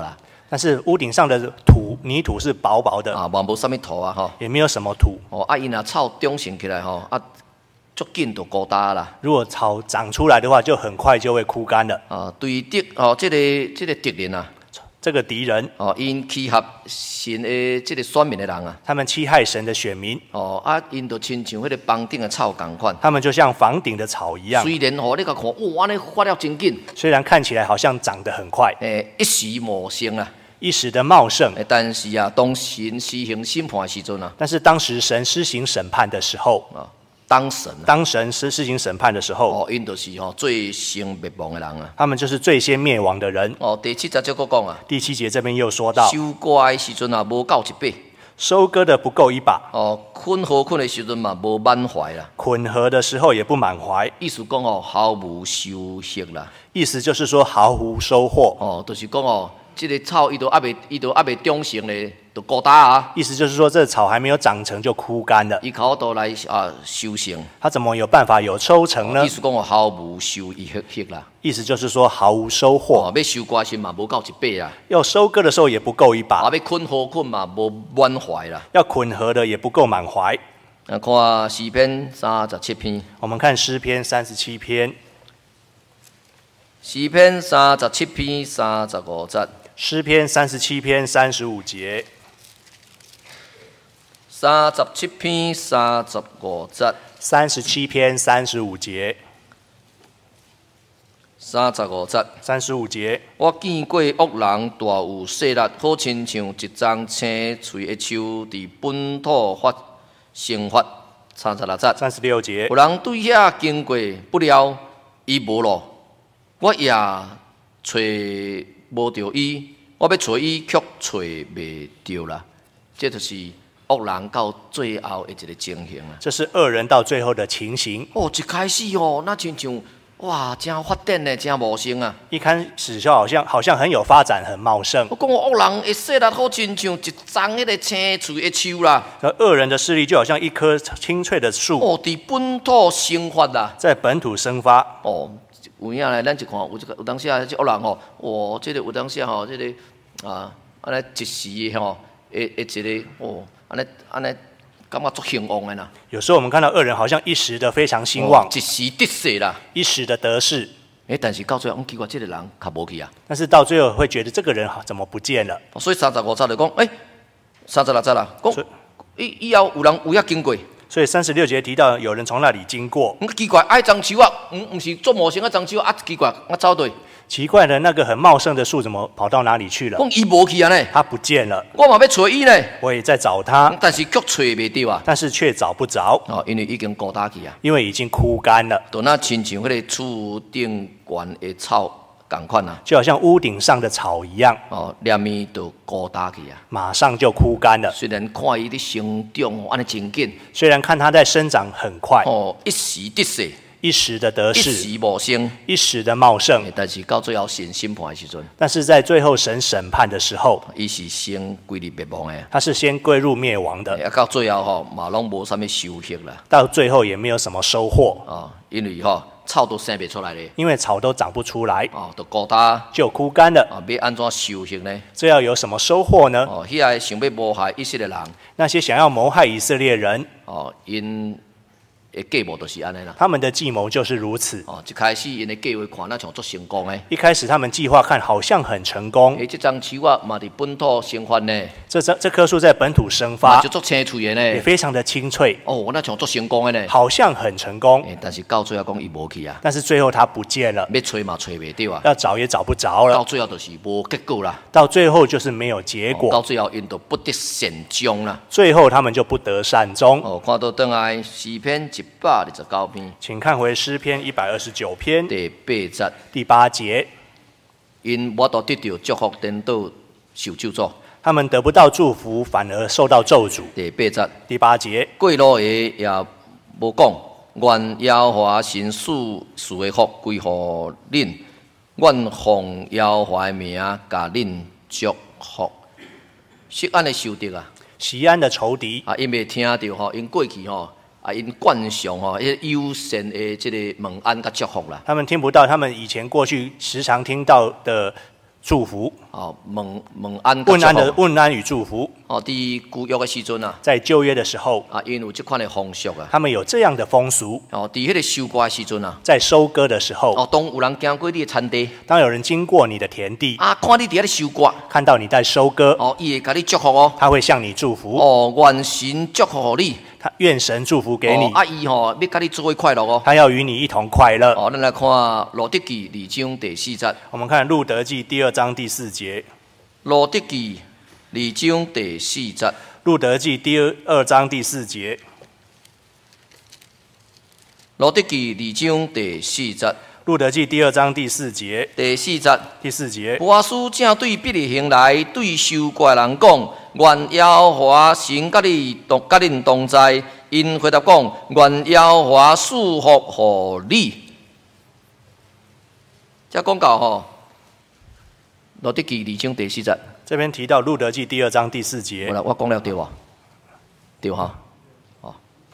但是屋顶上的土泥土是薄薄的， 啊，嘛无啥物土啊吼。 也没有什么土。 哦，啊，因若草长成起来吼，啊，足紧就孤单啦。 如果草长出来的话，就很快就会枯干了。 啊，对敌哦，这个这个敌人啊， 这个敌人哦，因欺负神的这个选民的人啊， 他们欺害神的选民， 哦，啊，因就亲像迄个房顶的草共款。 他们就像房顶的草一样， 虽然吼、哦，你甲看，哇，安尼发了真紧， 虽然看起来好像长得很快， 诶，一时无成啊。 一时的茂盛， 诶，但是啊，当神施行审判的时阵啊， 但是当时神施行审判的时候， 啊，当神啊， 当神施施行审判的时候， 哦，因就是吼、哦、最先灭亡的人啊。 他们就是最先灭亡的人。 哦，第七节就讲啊， 第七节这边又说到， 收割的时阵啊，无够一把。 收割的不够一把， 哦，捆好捆的时阵嘛，无满怀啦。 捆合的时候也不满怀， 意思讲哦，毫无收息啦。 意思就是说毫无收获。 哦，就是讲哦，这个草伊都还未，伊都还未长成咧，就孤单啊。 意思就是说，这草还没有长成就枯干了， 伊靠倒来啊收成。 它怎么有办法有收成呢？ 意思讲哦，毫无收益息啦。 意思就是说毫无收获。 哦，要收割时嘛，无够一把啊。 要收割的时候也不够一把， 啊，要捆好捆嘛，无满怀啦。 要捆合的也不够满怀。 啊，看诗篇三十七篇。 我们看诗篇三十七篇， 诗篇三十七篇三十五节。 诗篇三十七篇三十五节， 三十七篇三十五节。 三十七篇三十五节， 三十五节。 三十五节。 我见过恶人大有势力，好亲像一张青翠的树，伫本土发生发。三十六节。 三十六节。 有人对遐经过，不料伊无路，我也找无着伊，我要找伊却找袂着啦。这就是恶人到最后的一个情形啊。 这是恶人到最后的情形。 哦，一开始哦，那亲像哇，真发展的，真茂盛啊！ 一开始就好像好像很有发展，很茂盛。 我讲恶人的势力好亲像一丛迄个青翠的树啦。 而恶人的势力就好像一棵青翠的树。 哦，伫本土生发啦， 在本土生发。 哦。有影来，咱就看有一个有当时啊，这恶人吼，哇，这个有当时吼，这个啊，安尼一时的吼，诶诶，一个哦，安尼安尼，感觉足兴旺的啦。 有时候我们看到恶人好像一时的非常兴旺， 哦、一时得势啦， 一时的得势。 诶，但是到最后，我奇怪，这个人较无去啊。 但是到最后会觉得这个人怎么不见了？ 所以三十五节就讲，诶、欸，三十六节啦，讲以以后有人有遐经过。 所以三十六节提到有人从那里经过， 嗯，奇怪，爱樟树啊，嗯，唔是做模型啊，樟树啊，奇怪，我走对。 奇怪的那个很茂盛的树怎么跑到哪里去了？ 讲伊无去啊呢， 他不见了。 我嘛要找伊呢， 我也在找他， 但是却找袂到啊。 但是却找不着。 哦，因为已经孤单去啊， 因为已经枯干了。 就那亲像迄个厝顶悬的草同款啊， 就好像屋顶上的草一样。 哦，连伊就孤单去啊， 马上就枯干了。 虽然看伊的生长安尼真紧， 虽然看它在生长很快， 哦，一时得势， 一时的得势， 一时茂盛， 一时的茂盛。 但是到最后神审判的时阵， 但是在最后神审判的时候， 伊是先归入灭亡的， 他是先归入灭亡的。 啊，到最后吼，嘛拢无啥物收获啦。 到最后也没有什么收获哦，因为吼草都生袂出来咧， 因为草都长不出来， 哦，就孤单， 就枯干了。 啊，要安怎收获呢？ 这要有什么收获呢？ 哦，遐个想要谋害以色列人， 那些想要谋害以色列人， 哦，因的计谋就是安尼啦。 他们的计谋就是如此。 哦，一开始因的计划看那像足成功的， 一开始他们计划看好像很成功。 诶，这张树啊嘛伫本土生发呢， 这这这棵树在本土生发， 就足青翠的呢， 也非常的清脆。 哦，那像足成功的呢， 好像很成功。 诶，但是到最后讲伊无去啊， 但是最后他不见了， 要找嘛找袂到啊， 要找也找不着了。 到最后就是无结果啦， 到最后就是没有结果。 哦、到最后因就不得善终啦。 最后他们就不得善终。 哦，看到倒来诗篇一百二十九。 请看回诗篇一百二十九篇第八节第八节， 因我都得到祝福，颠倒受咒诅。 他们得不到祝福，反而受到咒诅。 第八节第八节， 过路的也无讲，愿耶和华神赐赐的福归乎恁，愿奉耶和华的名甲恁祝福。锡安的仇敌啊， 锡安的仇敌啊，因未听到吼，因过去吼。啊，因惯常吼，迄友善的这个问安甲祝福啦。 他们听不到，他们以前过去时常听到的祝福。 哦，问问安问安的问安与祝福。 哦，伫旧约的时阵啊， 在旧约的时候啊，因有这款的风俗啊， 他们有这样的风俗。 哦，伫迄个收割的时阵啊， 在收割的时候， 哦，当有人经过你的田地， 当有人经过你的田地， 啊，看你伫遐咧收割， 看到你在收割， 哦，伊会甲你祝福哦， 他会向你祝福。 哦，愿神祝福你， 他愿神祝福给你。 哦、啊，伊吼要甲你做伙快乐哦， 他要与你一同快乐。 哦，咱来看路得记二章第四节。 我们看路得记第二章第四节。 路得记二章第四节。 路得记第二章第四节。 路得记二章第四节。 路得记第二章第四节。 第四节。 第四节。 波阿斯正对比利行来，对收割人讲：愿耶和华神甲你同甲恁同在。因回答讲：愿耶和华赐福互你。这讲到吼，路得记二章第四节。 这边提到路得记第二章第四节。 我来，我讲了对无？对哈。哦，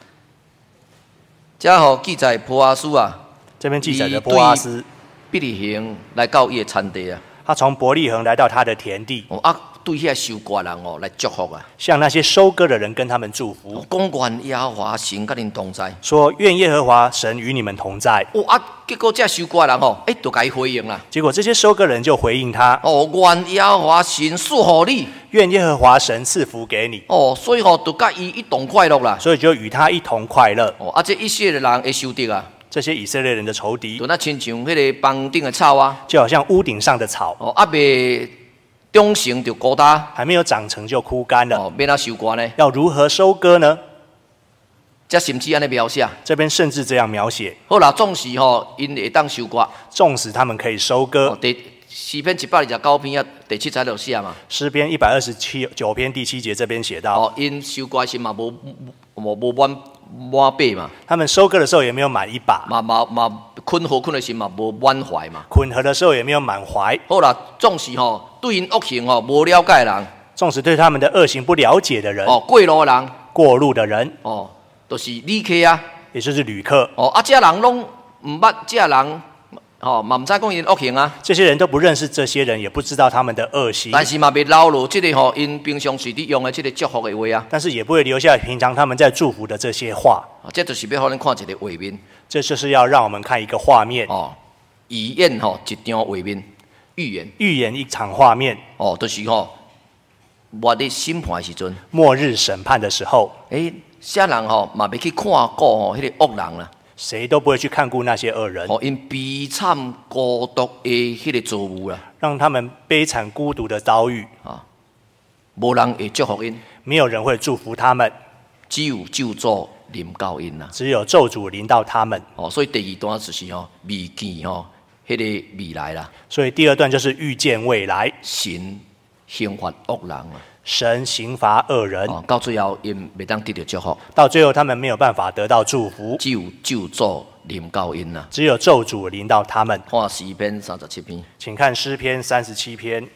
这吼记载波阿斯啊。 这边记载着波阿斯比利行来到伊的田地啊。 他从伯利恒来到他的田地。 哦啊，对遐收割人哦来祝福啊。 向那些收割的人跟他们祝福。 讲愿耶和华神甲恁同在。 说愿耶和华神与你们同在。 哦啊，结果这收割人吼，哎，就甲伊回应啦。 结果这些收割人就回应他。 哦，愿耶和华神赐福你。 愿耶和华神赐福给你。 哦，所以吼，就甲伊一同快乐啦。 所以就与他一同快乐。 哦，啊，这一些的人会受敌啊。 这些以色列人的仇敌， 就那亲像迄个房顶的草啊， 就好像屋顶上的草， 哦，啊未长成就枯干， 还没有长成就枯干了。 哦，要哪收割呢？ 要如何收割呢？ 这甚至安尼描写， 这边甚至这样描写。 好啦，纵使吼因会当收割， 纵使他们可以收割。 哦、第诗篇一百二十九篇啊，第七节就写嘛。 诗篇一百二十七九篇第七节这边写到， 哦，因收割时嘛无无无满满把嘛。 他们收割的时候也没有满一把。 嘛嘛嘛，捆好捆的时嘛无满怀嘛。 捆合的时候也没有满怀。 好啦，纵使吼对因恶行吼无了解的人， 纵使对他们的恶行不了解的人， 哦，过路的人， 过路的人， 哦，都、就是旅客啊， 也就是旅客。 哦，啊，这人拢唔捌，这人。哦，嘛唔知讲因恶行啊， 这些人都不认识这些人，也不知道他们的恶行。 但是嘛，别捞落这个吼，因平常时伫用的这个祝福的话啊。 但是也不会留下平常他们在祝福的这些话。 啊，这就是要互咱看一个画面。 这就是要让我们看一个画面。 哦，预演吼一张画面，预言。预言一场画面。 哦，就是吼，末日审判的时阵。 末日审判的时候。 诶，啥人吼嘛要去看顾吼，迄个恶人啦。 谁都不会去看顾那些恶人， 哦，因悲惨孤独的迄个遭遇啦， 让他们悲惨孤独的遭遇啊，无人会祝福因， 没有人会祝福他们， 只有咒诅临到因啦， 只有咒诅临到他们。 哦，所以第二段就是吼未见吼，迄个未来啦。 所以第二段就是预见未来， 神刑罚恶人啊。 神刑罚恶人， 哦、到最后因未当得到祝福， 到最后他们没有办法得到祝福， 只有咒诅临到因呐， 只有咒诅临到他们。 看诗篇三十七篇， 请看诗篇三十七篇。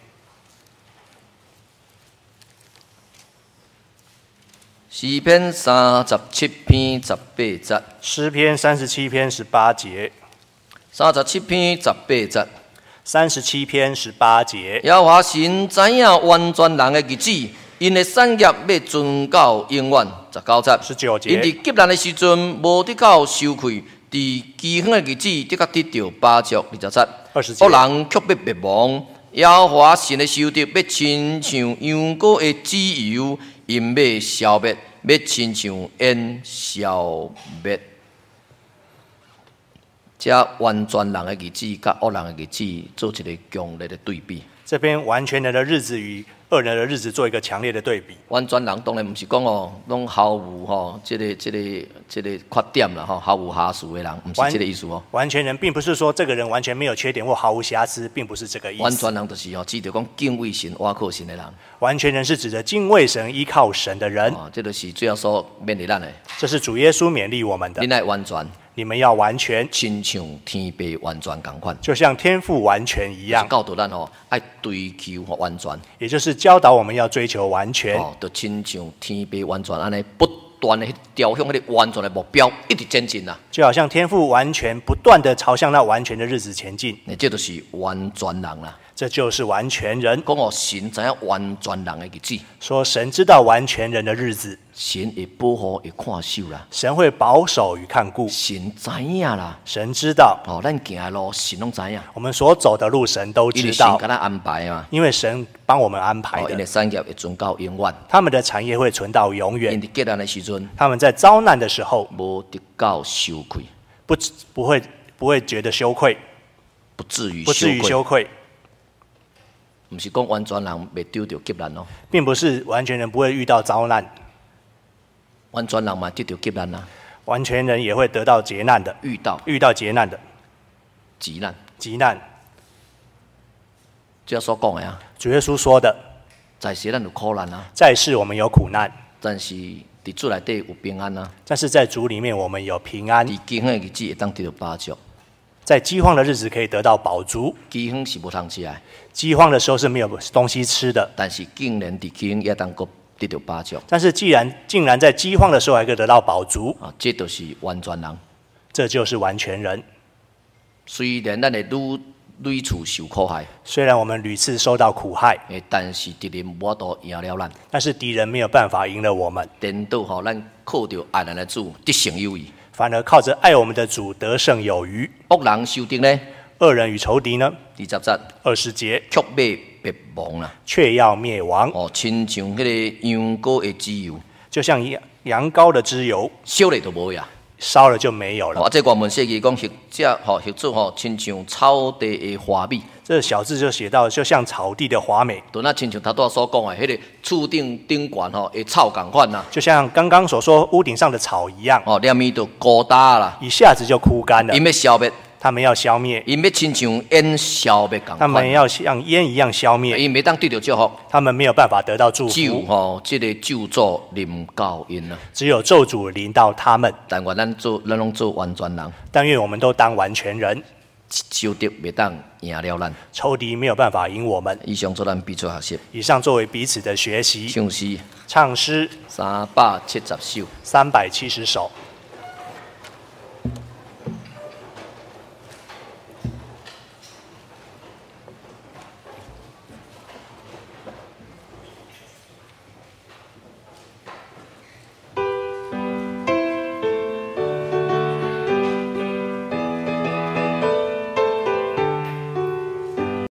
诗篇三十七篇十八节， 诗篇三十七篇十八节， 三十七篇十八节。 三十七篇十八节， 耶和华神知影完全人的日子，因的产业要存到永远。十九节， 十九节， 因伫急难的时阵无得到羞愧，伫饥荒的日子得到得到饱足。二十节， 二十节， 恶人却要灭亡。耶和华神的仇敌要亲像羊羔的脂油，因要消灭，要亲像烟消灭。这完全人的日子，甲恶人的日子做一个强烈的对比。 这边完全人的日子与恶人的日子做一个强烈的对比。 完全人当然不是讲哦，拢毫无吼，这个、这个、这个缺点啦，吼，毫无瑕疵的人，不是这个意思哦。 完全人并不是说这个人完全没有缺点或毫无瑕疵，并不是这个意思。 完全人就是哦，指着讲敬畏神、倚靠神的人。 完全人是指着敬畏神、依靠神的人。 哦，这就是最后所勉励咱的。 这是主耶稣勉励我们的。 你爱完全。 你们要完全， 亲像天父完全同款， 就像天父完全一样。 教导咱吼，爱追求完全， 也就是教导我们要追求完全。 哦，就亲像天父完全安尼，不断的朝向迄个完全的目标一直前进啦。 就好像天父完全不断的朝向那完全的日子前进。 那这就是完全人啦。 这就是完全人。 讲哦，神知影完全人的日子， 说神知道完全人的日子， 神会保护会看守啦， 神会保守与看顾， 神知影啦。 神知道。 哦，咱行的路，神拢知影， 我们所走的路，神都因为知道， 神给咱安排嘛。 因为神帮我们安排哦，因的。 为产业会存到永远， 他们的产业会存到永因远。 伫艰难的时阵， 他们在遭难的时候， 无得到羞愧， 不不会不会觉得羞愧， 不至于不至于羞愧。 羞愧， 不是讲完全人袂丢到急难哦， 并不是完全人不会遇到遭难， 完全人嘛得到急难啊， 完全人也会得到劫难的， 遇到遇到劫难的急难， 急难。 这所讲的啊， 主耶稣说的， 在世咱有苦难啊， 在世我们有苦难， 但是伫主内底有平安啊， 但是在主里面我们有平安， 伫饥荒的日子会当得到饱足， 在饥荒的日子可以得到饱足。 饥荒是无通吃的， 饥荒的时候是没有东西吃的， 但是竟然伫饥荒也当个得到饱足但是既然竟然在饥荒的时候还可以得到饱足， 啊，这就是完全人。 这就是完全人。 虽然咱会屡屡次受苦害， 虽然我们屡次受到苦害， 诶，但是敌人无法度赢了咱， 但是敌人没有办法赢了我们， 颠倒吼咱靠着爱咱的主得胜有余。 反而靠着爱我们的主得胜有余。 恶人受敌呢， 恶人与仇敌呢？ 二十节二十节却被灭亡啦。 却要灭亡， 哦，亲像迄个羊羔的脂油， 就像羊羊羔的脂油， 烧了就无呀。 烧了就没有了。 哦，这原文设计讲，或者吼，或者吼，亲像草地的花米。 这小字就写到，就像草地的华美， 就那亲像头拄所讲的，迄、那个厝顶顶悬吼的草共款呐。 就像刚刚所说屋顶上的草一样， 哦，连面就孤单啦， 一下子就枯干了。 因要消灭， 他们要消灭， 因要亲像烟消灭共他们款。 要像烟一样消灭， 因袂当对着祝福， 他们没有办法得到祝只有福， 吼，即、个咒诅临到因啊。 只有咒诅临到他们。 但愿咱做，咱拢做完全人， 但愿我们都当完全人， 仇敌袂当赢了咱。 仇敌没有办法赢我们。 以上做咱彼此学习， 以上作为彼此的学习， 唱诗唱诗三百七十首。 三百七十首。